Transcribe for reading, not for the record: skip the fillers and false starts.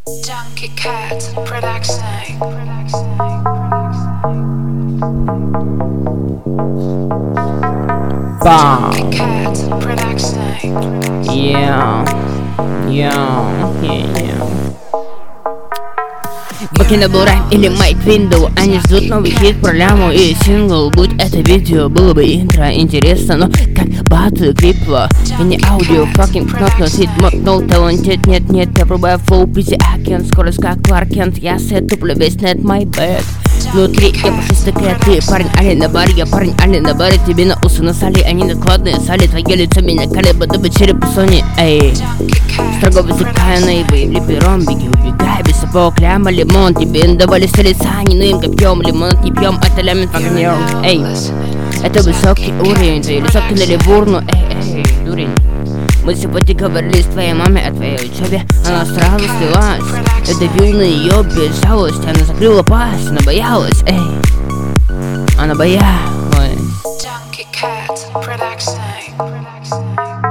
Junkie Cat Production. Bam. Junkie Cat Production. Yeah. Покинул рэп или Майк Виндоу. Они ждут новый хит, программу и сингл. Будь это видео, было бы интро интересно, но как батл крипло. И не аудио, fucking кнот, но хит мотнул, талантит, нет, я пробую флоу, призи агент. Скорость как Кларк Кент, я сет, туплю весь нет, my bad. Внутри я пушистый ты парень али на баре, я парень али на баре. Тебе на усы насали, они накладные сали. Твое лицо меня кали, будто череп Сони, эй. Строго высекая наивы, пером беги, убегай, без сапог, ляма, лимон. Тебе давали с лица, не ным, как пьем, лимонад не пьем, это лямин факнер. Эй, это высокий уровень, ты высокий на ливурну, эй, дурень. Мы сегодня говорили с твоей мамой о твоей учебе. Она сразу слилась. Я давил на ее без жалости. Она закрыла пасть, она боялась, эй. Она боялась.